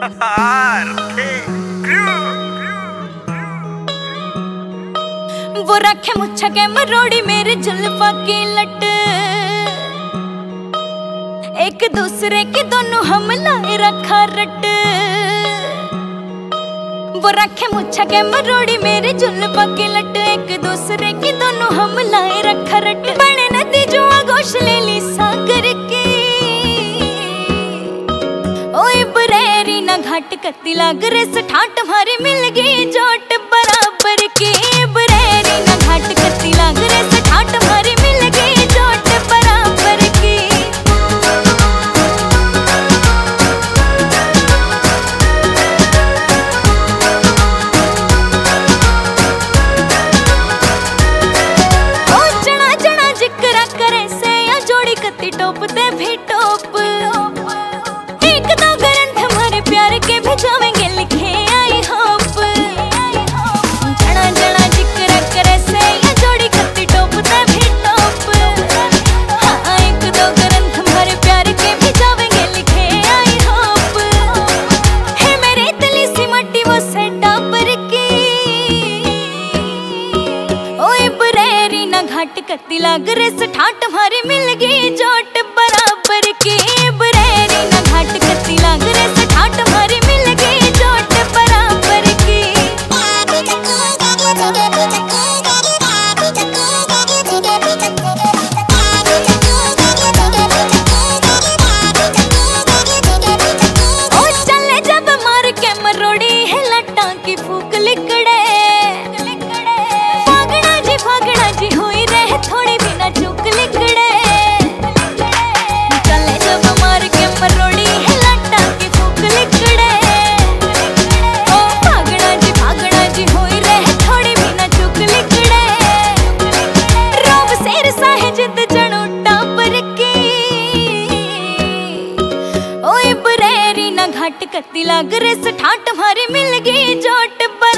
वो रखे मुच्छा के मरोड़ी मेरे जुल्फा की लट, एक दूसरे के दोनों हम लाए रखा रट। वो रखे मुच्छा के मरोड़ी मेरे जुल्फा की लट, एक दूसरे के दोनों हम लाए रखा रट। बने नदी जो आगोश ले ली सागर की, ओए बरेरी ना घाट कत्ती लाग रे सठाट हमारी मिल गई जोट बराबर की। बरेरी ना घाट कत्ती लाग रे सठाट हमारी मिल गई जोट बराबर की। ओ जना जना जिक्र करे से या जोड़ी कत्ती टोप दे भी टोप। जावेंगे लिखे आई होप, जना जना जिक्र करे से या जोड़ी कत्ती टोप दे भी टोप। हाँ एक दो ग्रंथ हमारे प्यार के भी जावेंगे लिखे आई होप। है मेरे तली सी मट्टी वो से डाबर की, ओए बरेरी ना घाट कत्ती लाग रे सठाट हमारी मिल गई जोट बराबर की। बरेरी ना घाट कत्ती लाग रे सठाट हमारी मिल गई जोट बराबर की। ओ चले जब मार के मरोड़ी है लट्टा की फूक लिकड़े। फागड़ा जी हुई रहे थोड़ी बिना चूक लिकड़े। चले जब मार के मरोड़ी है लट्टा की फूक लिकड़े। ओ फागड़ा जी हुई रहे थोड़ी बिना चूक लिकड़े। रोब शेर साहे जिद जणू टापर की, ओए बरेरी ना घाट कत्ती लाग रे सठाट हमारी मिल गई जोट।